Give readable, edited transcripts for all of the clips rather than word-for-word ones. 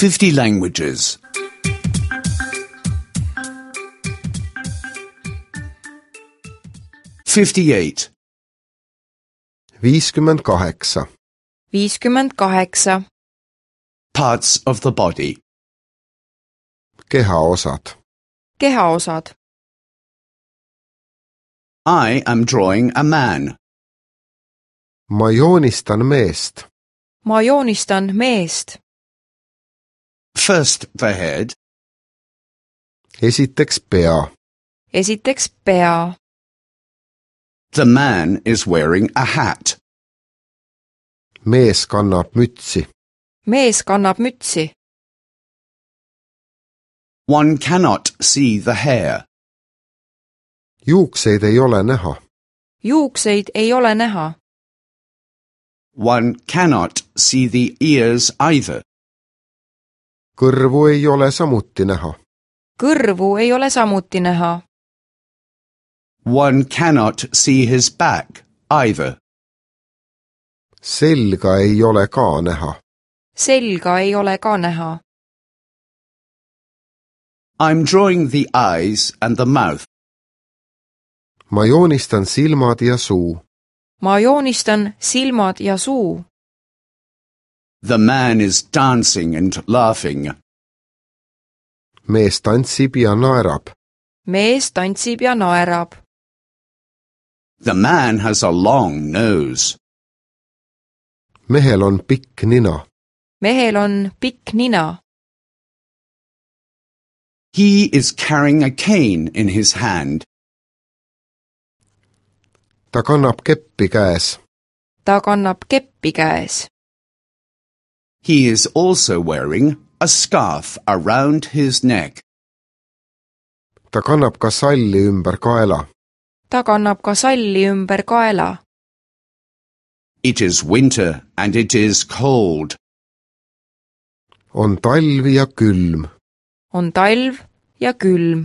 50 languages. 58. 58. 58. Parts of the body. Kehaosad. Kehaosad. I am drawing a man. Ma joonistan meest. Ma joonistan meest. First the head. Esiteks pea. Esiteks pea. The man is wearing a hat. Mees kannab mütsi. Mees kannab mütsi. One cannot see the hair. Juukseid ei ole näha. Juukseid ei ole näha. One cannot see the ears either. Kõrvu ei ole samuti näha. Kõrvu ei ole samuti näha. One cannot see his back either. Selga ei ole ka näha. Selga ei ole ka näha. I'm drawing the eyes and the mouth. Ma joonistan silmad ja suu. Ma joonistan silmad ja suu. The man is dancing and laughing. Mees tantsib ja naerab. Mees tantsib ja naerab. The man has a long nose. Mehel on pikk nina. Mehel on pikk nina. He is carrying a cane in his hand. Ta kannab keppi käes. Ta kannab keppi käes. He is also wearing a scarf around his neck. Ta kannab ka salli ümber kaela. Ta kannab ka salli ümber kaela. It is winter and it is cold. On talv ja külm. On talv ja külm.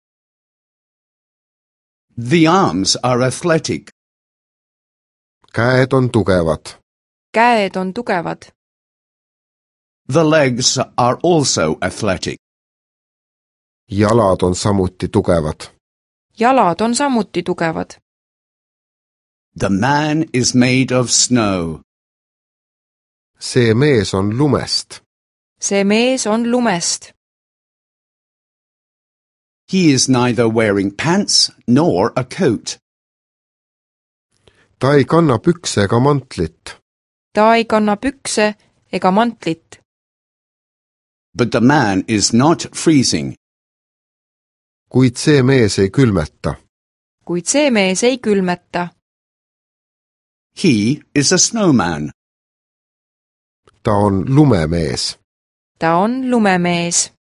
The arms are athletic. Käed on tugevad. Käed on tugevad. The legs are also athletic. Jalad on samuti tugevad. Jalad on samuti tugevad. The man is made of snow. See mees on lumest. See mees on lumest. He is neither wearing pants nor a coat. Ta ei kanna pükse ega mantlit. Ta ei kanna pükse ega mantlit. But the man is not freezing. Kuid see mees ei külmeta. Kuid see mees ei külmeta. He is a snowman. Ta on lumemees. Ta on lumemees.